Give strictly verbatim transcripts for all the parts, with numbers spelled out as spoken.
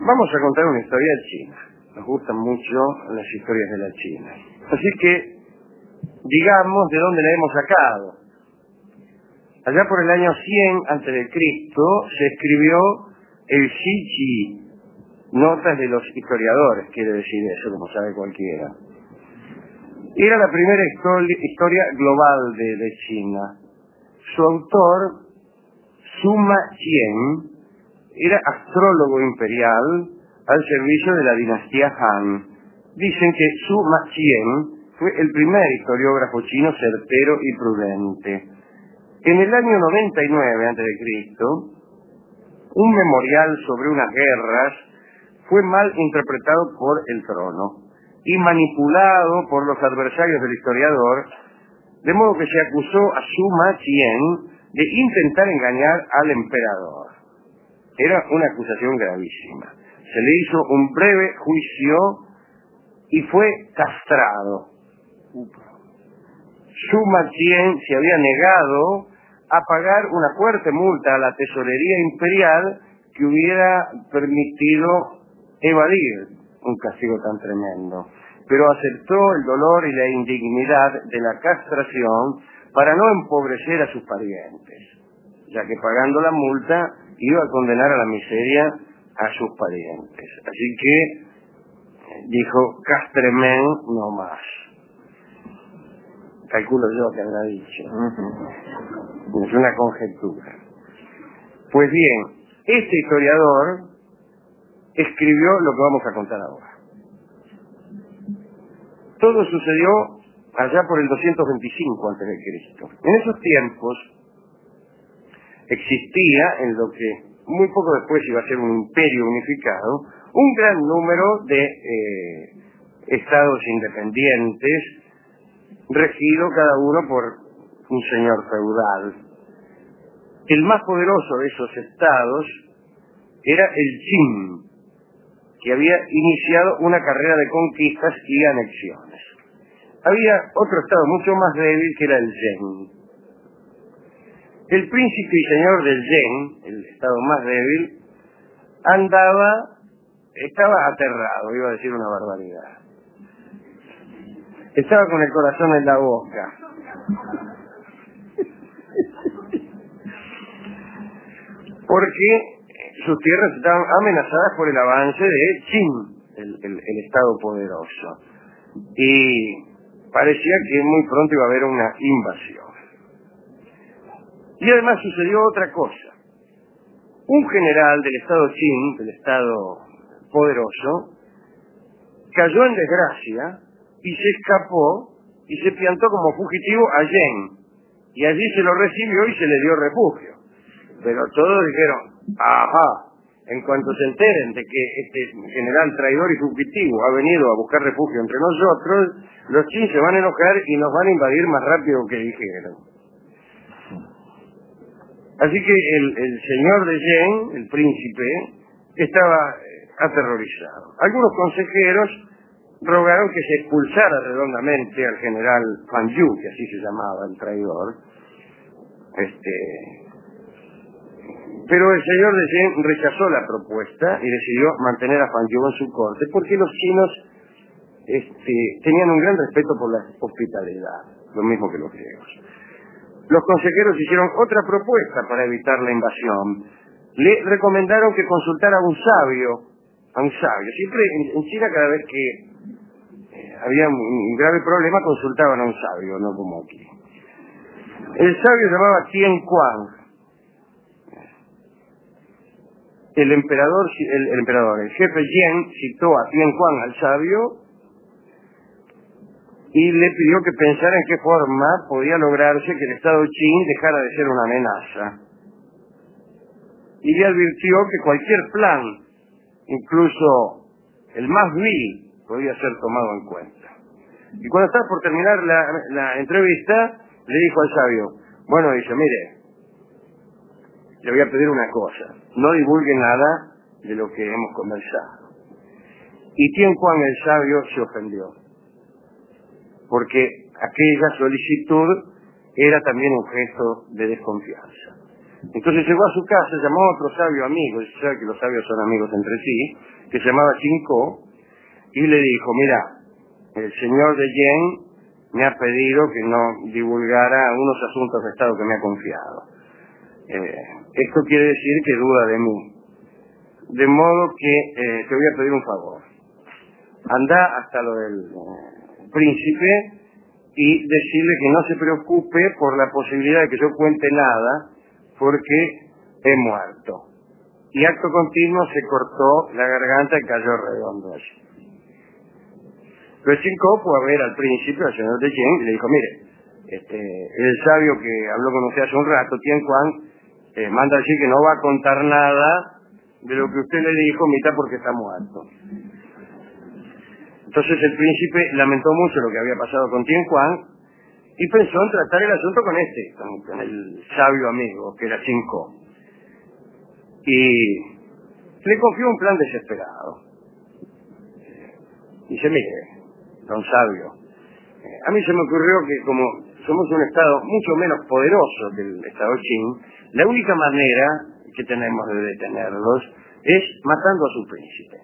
Vamos a contar una historia china. Nos gustan mucho las historias de la China. Así que, digamos de dónde la hemos sacado. Allá por el año cien antes de Cristo se escribió el Shichi, Notas de los historiadores, quiere decir eso, como sabe cualquiera. Era la primera historia global de, de China. Su autor, Suma Qian, era astrólogo imperial al servicio de la dinastía Han. Dicen que Suma Qian fue el primer historiógrafo chino certero y prudente. En el año noventa y nueve antes de Cristo, un memorial sobre unas guerras fue mal interpretado por el trono y manipulado por los adversarios del historiador, de modo que se acusó a Suma Qian de intentar engañar al emperador. Era una acusación gravísima. Se le hizo un breve juicio y fue castrado. Suma Qian se había negado a pagar una fuerte multa a la tesorería imperial que hubiera permitido evadir un castigo tan tremendo, pero aceptó el dolor y la indignidad de la castración para no empobrecer a sus parientes, ya que pagando la multa iba a condenar a la miseria a sus parientes. Así que dijo, castremen no más. Calculo yo que habrá dicho. Es una conjetura. Pues bien, este historiador escribió lo que vamos a contar ahora. Todo sucedió allá por el doscientos veinticinco antes de Cristo. En esos tiempos existía, en lo que muy poco después iba a ser un imperio unificado, un gran número de eh, estados independientes, regido cada uno por un señor feudal. El más poderoso de esos estados era el Qin, que había iniciado una carrera de conquistas y anexiones. Había otro estado mucho más débil que era el Zheng. El príncipe y señor del Zheng, el estado más débil, andaba, estaba aterrado, iba a decir una barbaridad. Estaba con el corazón en la boca. Porque sus tierras estaban amenazadas por el avance de Qin, el, el, el estado poderoso. Y parecía que muy pronto iba a haber una invasión. Y además sucedió otra cosa. Un general del estado Qin, del estado poderoso, cayó en desgracia y se escapó y se piantó como fugitivo a Yen. Y allí se lo recibió y se le dio refugio. Pero todos dijeron, ajá, en cuanto se enteren de que este general traidor y fugitivo ha venido a buscar refugio entre nosotros, los Qin se van a enojar y nos van a invadir más rápido que dijeron. Así que el, el señor de Yen, el príncipe, estaba aterrorizado. Algunos consejeros rogaron que se expulsara redondamente al general Fan Yu, que así se llamaba el traidor. Este... Pero el señor de Yen rechazó la propuesta y decidió mantener a Fan Yu en su corte, porque los chinos este, tenían un gran respeto por la hospitalidad, lo mismo que los griegos. Los consejeros hicieron otra propuesta para evitar la invasión. Le recomendaron que consultara a un sabio, a un sabio. Siempre en, en China, cada vez que eh, había un, un grave problema, consultaban a un sabio, no como aquí. El sabio se llamaba Tian Kuang. El emperador, el, el emperador, el jefe Yen citó a Tian Kuang al sabio y le pidió que pensara en qué forma podía lograrse que el estado Qin dejara de ser una amenaza. Y le advirtió que cualquier plan, incluso el más vil, podía ser tomado en cuenta. Y cuando estaba por terminar la, la entrevista, le dijo al sabio, bueno, dice, mire, le voy a pedir una cosa, no divulgue nada de lo que hemos conversado. Y Tian Kuang, el sabio, se ofendió, porque aquella solicitud era también un gesto de desconfianza. Entonces llegó a su casa, llamó a otro sabio amigo, y sabe que los sabios son amigos entre sí, que se llamaba Chinko, y le dijo, mira, el señor de Yen me ha pedido que no divulgara unos asuntos de Estado que me ha confiado. Eh, esto quiere decir que duda de mí. De modo que eh, te voy a pedir un favor. Anda hasta lo del eh, príncipe y decirle que no se preocupe por la posibilidad de que yo cuente nada, porque he muerto. Y acto continuo se cortó la garganta y cayó redondo allí. Pero Chinko fue a ver al príncipe, al señor de Yen, y le dijo, mire, este, el sabio que habló con usted hace un rato, Tien Quan, eh, manda decir que no va a contar nada de lo que usted le dijo, mitad porque está muerto. Entonces el príncipe lamentó mucho lo que había pasado con Tien Quan y pensó en tratar el asunto con este, con, con el sabio amigo, que era Chinko. Y le confió un plan desesperado. Dice, mire, don sabio, eh, a mí se me ocurrió que como somos un estado mucho menos poderoso que el estado Qin, la única manera que tenemos de detenerlos es matando a su príncipe.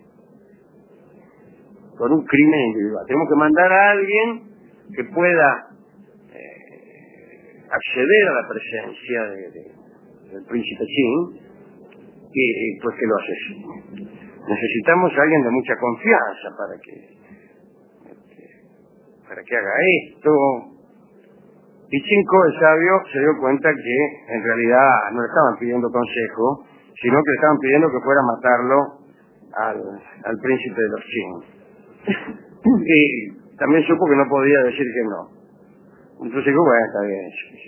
Con un crimen individual. Tenemos que mandar a alguien que pueda eh, acceder a la presencia de, de, del príncipe Qin y, y pues que lo asesine. Necesitamos a alguien de mucha confianza para que para que haga esto. Y Chinko, el sabio, se dio cuenta que en realidad no le estaban pidiendo consejo, sino que le estaban pidiendo que fuera a matarlo al, al príncipe de los Qin. Y también supo que no podía decir que no. Entonces dijo, bueno, está bien.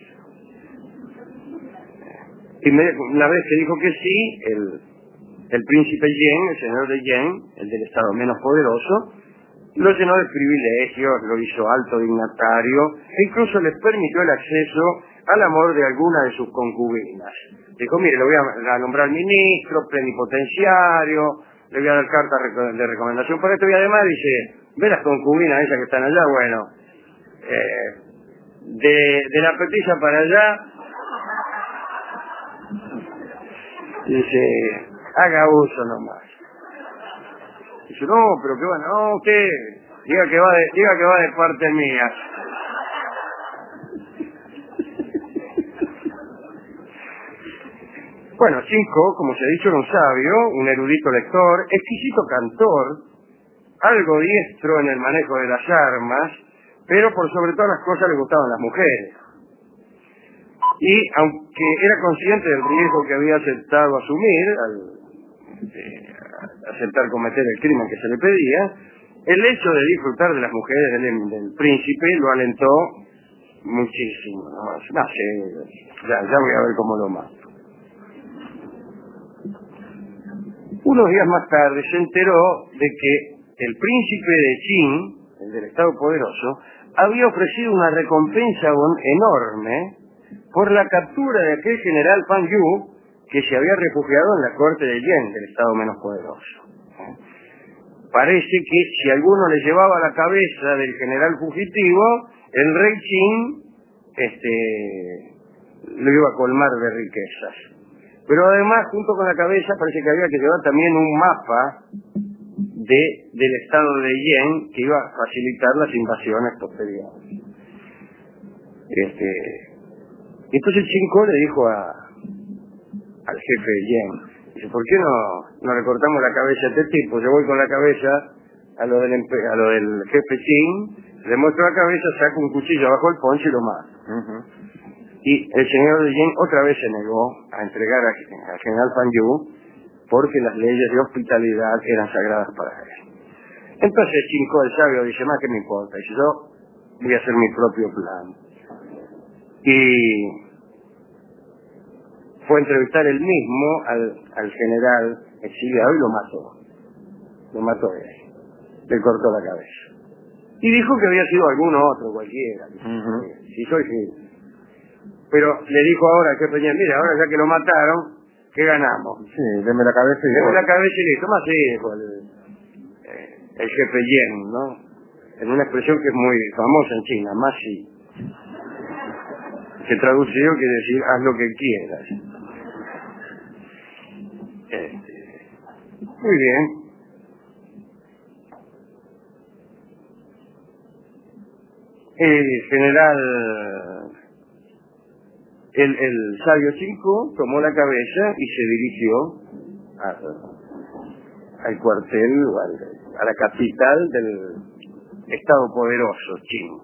Y me, una vez que dijo que sí, el, el príncipe Yen, el señor de Yen, el del estado menos poderoso, lo llenó de privilegios, lo hizo alto dignatario, e incluso les permitió el acceso al amor de alguna de sus concubinas. Dijo, mire, le voy a, a nombrar ministro, plenipotenciario, le voy a dar carta de recomendación para esto, y además dice, ve las concubinas esas que están allá, bueno, eh, de, de la petilla para allá, dice, haga uso nomás. Dice, no, pero que va, no, usted, diga que va de, diga que va de parte mía. Bueno, Chinko, como se ha dicho, era un sabio, un erudito lector, exquisito cantor, algo diestro en el manejo de las armas, pero por sobre todas las cosas le gustaban las mujeres. Y aunque era consciente del riesgo que había aceptado asumir al eh, aceptar cometer el crimen que se le pedía, el hecho de disfrutar de las mujeres del, del príncipe lo alentó muchísimo. No, no sé, ya, ya voy a ver cómo lo mato. Unos días más tarde se enteró de que el príncipe de Qin, el del Estado poderoso, había ofrecido una recompensa enorme por la captura de aquel general Fan Yu que se había refugiado en la corte de Yen, del Estado menos poderoso. Parece que si alguno le llevaba la cabeza del general fugitivo, el rey Qin este, lo iba a colmar de riquezas. Pero además, junto con la cabeza, parece que había que llevar también un mapa de, del estado de Yen que iba a facilitar las invasiones posteriores. Este, entonces Chinko le dijo a, al jefe de Yen, dice, ¿por qué no, no le cortamos la cabeza a este tipo? Yo voy con la cabeza a lo del, a lo del jefe Qin, le muestro la cabeza, saco un cuchillo abajo el poncho y lo mato. Uh-huh. Y el señor de Yen otra vez se negó a entregar al general Fan Yu porque las leyes de hospitalidad eran sagradas para él. Entonces Chinko, el sabio, dice, más que me importa, dice, yo voy a hacer mi propio plan. Y fue a entrevistar él mismo al, al general exiliado y lo mató. Lo mató él. Le cortó la cabeza. Y dijo que había sido alguno otro, cualquiera. Uh-huh. Si soy sí. Pero le dijo ahora al jefe Yen, mira, ahora ya que lo mataron, ¿qué ganamos? Sí, deme la cabeza y deme la cabeza y listo. Más sí, dijo el, eh, el jefe Yen, ¿no? En una expresión que es muy famosa en China, más sí. Que traducido quiere decir, haz lo que quieras. Muy bien. El general, el, el sabio Chinco tomó la cabeza y se dirigió a, al cuartel, al, a la capital del Estado poderoso chino.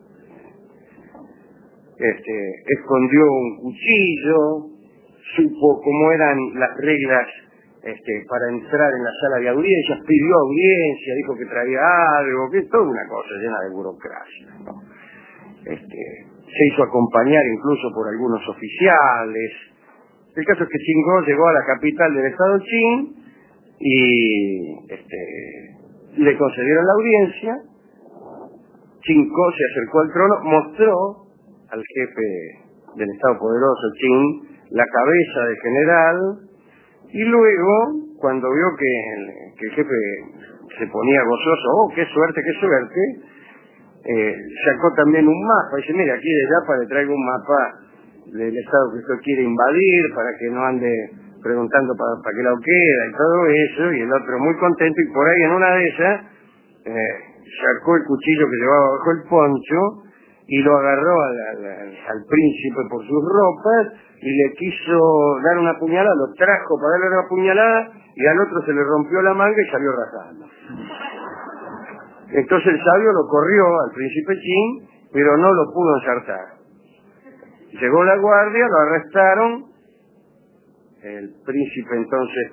Este, escondió un cuchillo, supo cómo eran las reglas este, para entrar en la sala de audiencias, pidió audiencia, dijo que traía algo, que es toda una cosa llena de burocracia, ¿no? Este, se hizo acompañar incluso por algunos oficiales. El caso es que Chingo llegó a la capital del estado Qin y este, le concedieron la audiencia. Chingo se acercó al trono, mostró al jefe del estado poderoso Qin la cabeza del general y luego, cuando vio que el, que el jefe se ponía gozoso, oh, qué suerte, qué suerte, eh, sacó también un mapa, y dice, mira, aquí de Yapa le traigo un mapa del estado que usted quiere invadir, para que no ande preguntando para, para qué lado queda y todo eso, y el otro muy contento, y por ahí en una de esas eh, sacó el cuchillo que llevaba bajo el poncho y lo agarró al, al, al príncipe por sus ropas y le quiso dar una puñalada, lo trajo para darle una puñalada y al otro se le rompió la manga y salió rajando. Entonces el sabio lo corrió al príncipe Qin, pero no lo pudo ensartar. Llegó la guardia, lo arrestaron, el príncipe entonces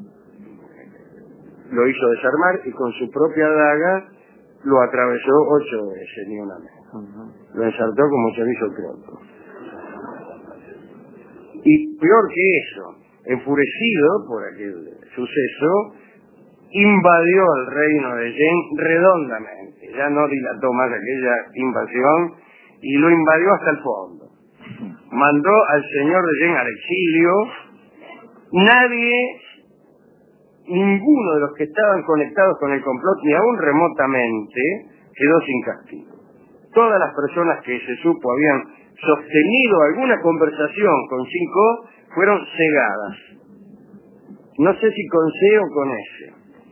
lo hizo desarmar y con su propia daga lo atravesó ocho veces, ni una menos. Uh-huh. Lo ensartó como chorizo croto. Y peor que eso, enfurecido por aquel suceso, invadió el reino de Yen redondamente. Ya no dilató más aquella invasión y lo invadió hasta el fondo. Mandó al señor de Yen al exilio. Nadie, ninguno de los que estaban conectados con el complot, ni aún remotamente, quedó sin castigo. Todas las personas que se supo habían sostenido alguna conversación con Chinco fueron cegadas. No sé si con C o con S.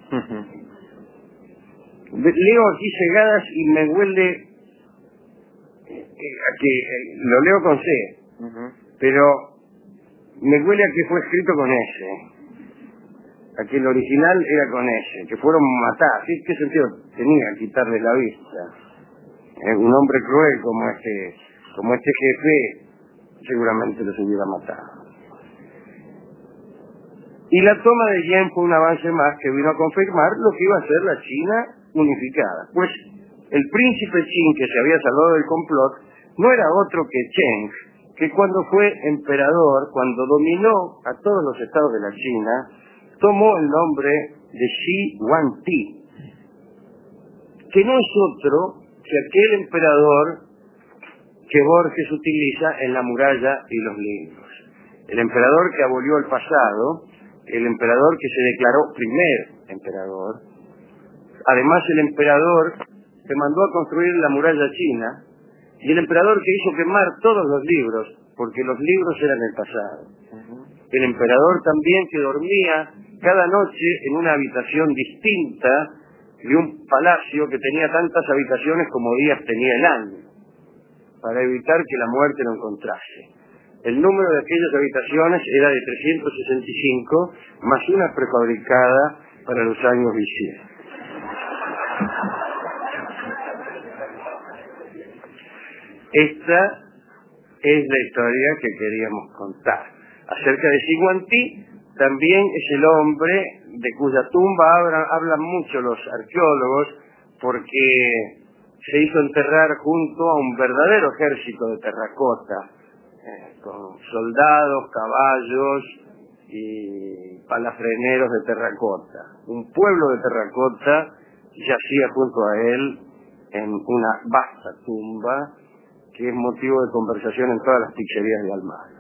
Uh-huh. Leo aquí cegadas y me huele eh, a que eh, lo leo con C, uh-huh, pero me huele a que fue escrito con S, a que el original era con S, que fueron matados. ¿Sí? ¿Qué sentido tenía quitarles la vista? Eh, un hombre cruel como este, como este jefe seguramente los hubiera matado. Y la toma de Yen fue un avance más que vino a confirmar lo que iba a ser la China unificada. Pues el príncipe Qin, que se había salvado del complot, no era otro que Cheng, que cuando fue emperador, cuando dominó a todos los estados de la China, tomó el nombre de Shi Huangdi, que no es otro que aquel emperador que Borges utiliza en La muralla y los libros. El emperador que abolió el pasado, el emperador que se declaró primer emperador. Además, el emperador que mandó a construir la muralla china y el emperador que hizo quemar todos los libros, porque los libros eran el pasado. El emperador también que dormía cada noche en una habitación distinta de un palacio que tenía tantas habitaciones como días tenía el año, para evitar que la muerte lo encontrase. El número de aquellas habitaciones era de trescientos sesenta y cinco, más una prefabricada para los años bisiestos. Esta es la historia que queríamos contar. Acerca de Shi Huangdi, también es el hombre de cuya tumba hablan, hablan mucho los arqueólogos, porque se hizo enterrar junto a un verdadero ejército de terracota, eh, con soldados, caballos y palafreneros de terracota. Un pueblo de terracota yacía junto a él en una vasta tumba que es motivo de conversación en todas las pizzerías de Almagro.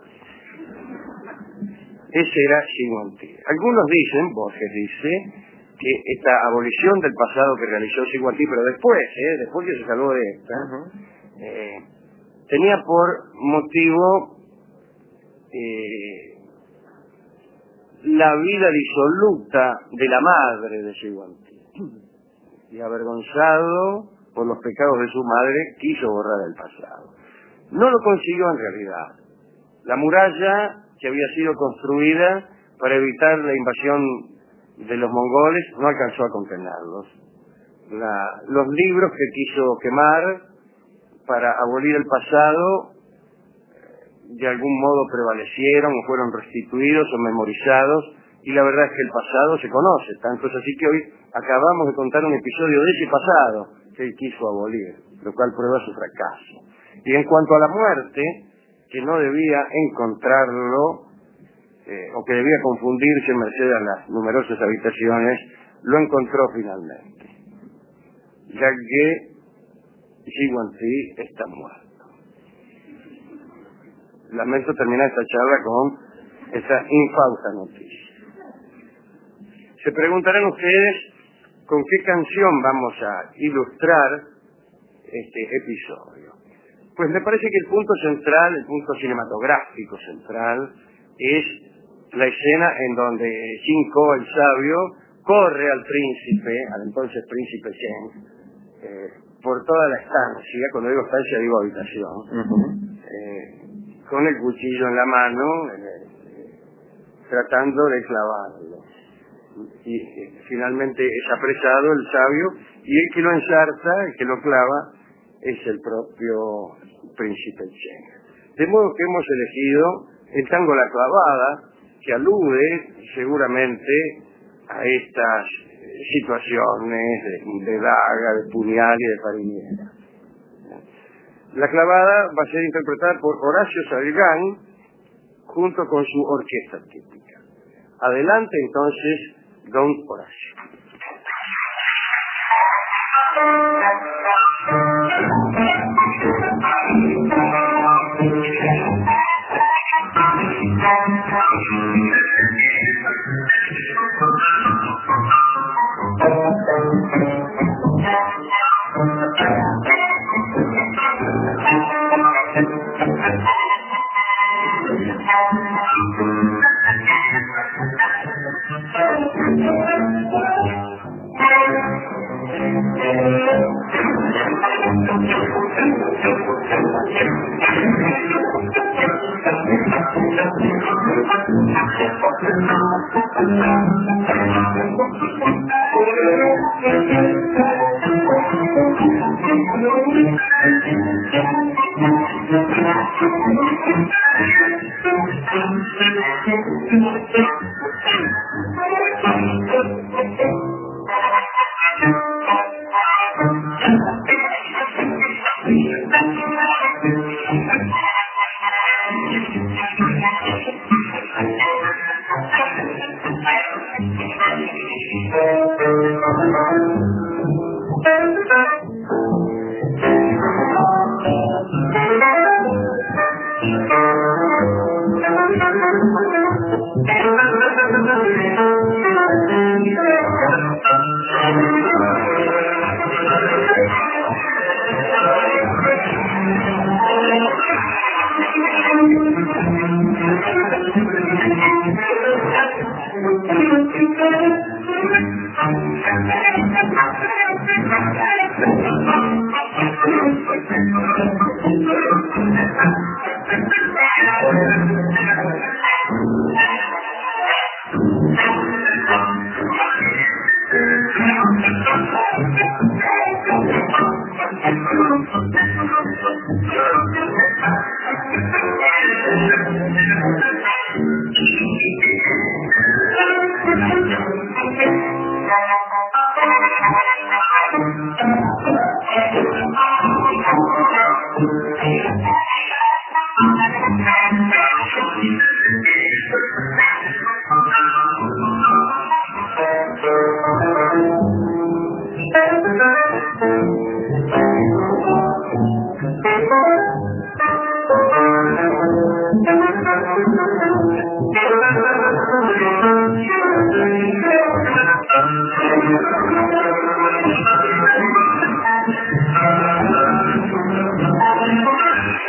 Ese era Shi Huangdi. Algunos dicen, Borges dice, que esta abolición del pasado que realizó Shi Huangdi, pero después, eh, después que se salvó de esta, uh-huh, eh, tenía por motivo eh, la vida disoluta de la madre de Shigwanti. Y avergonzado por los pecados de su madre, quiso borrar el pasado. No lo consiguió en realidad. La muralla que había sido construida para evitar la invasión de los mongoles no alcanzó a contenerlos. La, los libros que quiso quemar para abolir el pasado de algún modo prevalecieron o fueron restituidos o memorizados, y la verdad es que el pasado se conoce, tanto es así que hoy acabamos de contar un episodio de ese pasado que él quiso abolir, lo cual prueba su fracaso. Y en cuanto a la muerte, que no debía encontrarlo eh, o que debía confundirse merced a las numerosas habitaciones, lo encontró finalmente, ya que Shigwanti está muerto. Lamento terminar esta charla con esta infausta noticia. Se preguntarán ustedes con qué canción vamos a ilustrar este episodio. Pues me parece que el punto central, el punto cinematográfico central, es la escena en donde Shinko, el sabio, corre al príncipe, al entonces príncipe Chen, eh, por toda la estancia. Cuando digo estancia digo habitación, uh-huh. eh, con el cuchillo en la mano, eh, tratando de clavarlo. Y eh, finalmente es apresado el sabio, y el que lo ensarta, el que lo clava, es el propio príncipe Chen. De modo que hemos elegido el tango La Clavada, que alude seguramente a estas situaciones de, de daga, de puñal y de fariñera. La Clavada va a ser interpretada por Horacio Salgán junto con su orquesta típica. Adelante entonces, don Horacio.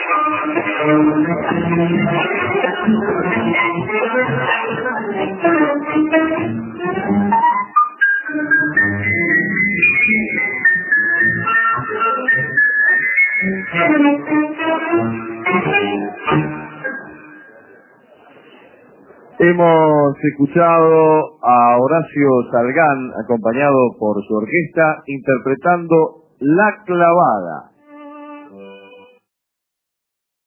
Thank you. Hemos escuchado a Horacio Salgán, acompañado por su orquesta, interpretando La Clavada.